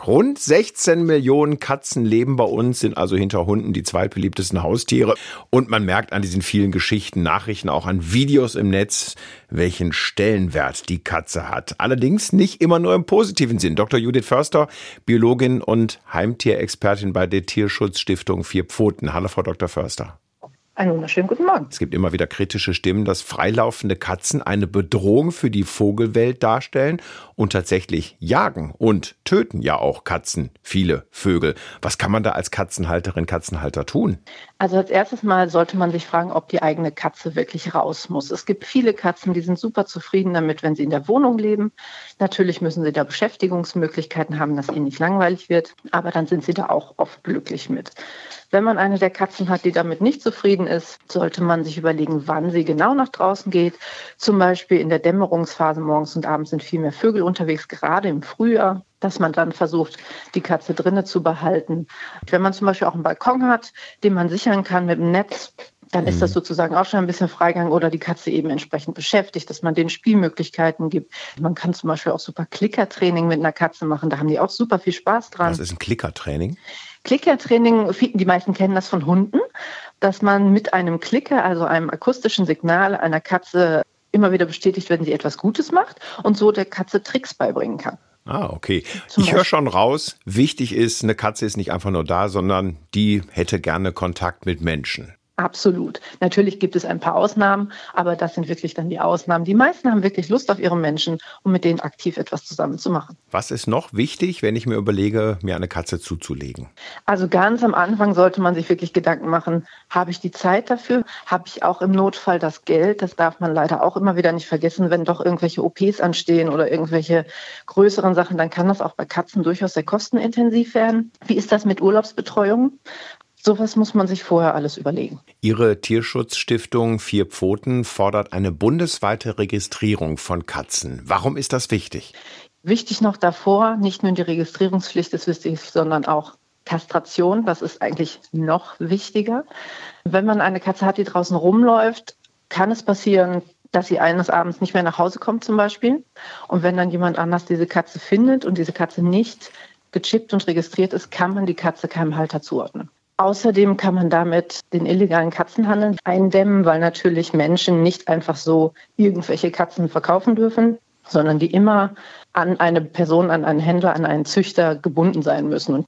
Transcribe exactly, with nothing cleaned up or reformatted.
Rund sechzehn Millionen Katzen leben bei uns, sind also hinter Hunden die zweitbeliebtesten Haustiere. Und man merkt an diesen vielen Geschichten, Nachrichten, auch an Videos im Netz, welchen Stellenwert die Katze hat. Allerdings nicht immer nur im positiven Sinn. Doktor Judith Förster, Biologin und Heimtierexpertin bei der Tierschutzstiftung Vier Pfoten. Hallo, Frau Doktor Förster. Einen wunderschönen guten Morgen. Es gibt immer wieder kritische Stimmen, dass freilaufende Katzen eine Bedrohung für die Vogelwelt darstellen und tatsächlich jagen und töten ja auch Katzen, viele Vögel. Was kann man da als Katzenhalterin, Katzenhalter tun? Also als erstes Mal sollte man sich fragen, ob die eigene Katze wirklich raus muss. Es gibt viele Katzen, die sind super zufrieden damit, wenn sie in der Wohnung leben. Natürlich müssen sie da Beschäftigungsmöglichkeiten haben, dass ihnen nicht langweilig wird, aber dann sind sie da auch oft glücklich mit. Wenn man eine der Katzen hat, die damit nicht zufrieden ist, sollte man sich überlegen, wann sie genau nach draußen geht. Zum Beispiel in der Dämmerungsphase morgens und abends sind viel mehr Vögel unterwegs, gerade im Frühjahr, dass man dann versucht, die Katze drinnen zu behalten. Wenn man zum Beispiel auch einen Balkon hat, den man sichern kann mit einem Netz, dann ist das sozusagen auch schon ein bisschen Freigang oder die Katze eben entsprechend beschäftigt, dass man denen Spielmöglichkeiten gibt. Man kann zum Beispiel auch super Klickertraining mit einer Katze machen, da haben die auch super viel Spaß dran. Was ist ein Klickertraining? Klickertraining, die meisten kennen das von Hunden, dass man mit einem Klicker, also einem akustischen Signal einer Katze immer wieder bestätigt, wenn sie etwas Gutes macht und so der Katze Tricks beibringen kann. Ah, okay. Ich höre schon raus, wichtig ist, eine Katze ist nicht einfach nur da, sondern die hätte gerne Kontakt mit Menschen. Absolut. Natürlich gibt es ein paar Ausnahmen, aber das sind wirklich dann die Ausnahmen. Die meisten haben wirklich Lust auf ihre Menschen, um mit denen aktiv etwas zusammen zu machen. Was ist noch wichtig, wenn ich mir überlege, mir eine Katze zuzulegen? Also ganz am Anfang sollte man sich wirklich Gedanken machen, habe ich die Zeit dafür? Habe ich auch im Notfall das Geld? Das darf man leider auch immer wieder nicht vergessen, wenn doch irgendwelche O Ps anstehen oder irgendwelche größeren Sachen, dann kann das auch bei Katzen durchaus sehr kostenintensiv werden. Wie ist das mit Urlaubsbetreuung? Sowas muss man sich vorher alles überlegen. Ihre Tierschutzstiftung Vier Pfoten fordert eine bundesweite Registrierung von Katzen. Warum ist das wichtig? Wichtig noch davor, nicht nur die Registrierungspflicht ist wichtig, sondern auch Kastration. Das ist eigentlich noch wichtiger. Wenn man eine Katze hat, die draußen rumläuft, kann es passieren, dass sie eines Abends nicht mehr nach Hause kommt zum Beispiel. Und wenn dann jemand anders diese Katze findet und diese Katze nicht gechippt und registriert ist, kann man die Katze keinem Halter zuordnen. Außerdem kann man damit den illegalen Katzenhandel eindämmen, weil natürlich Menschen nicht einfach so irgendwelche Katzen verkaufen dürfen, sondern die immer an eine Person, an einen Händler, an einen Züchter gebunden sein müssen. Und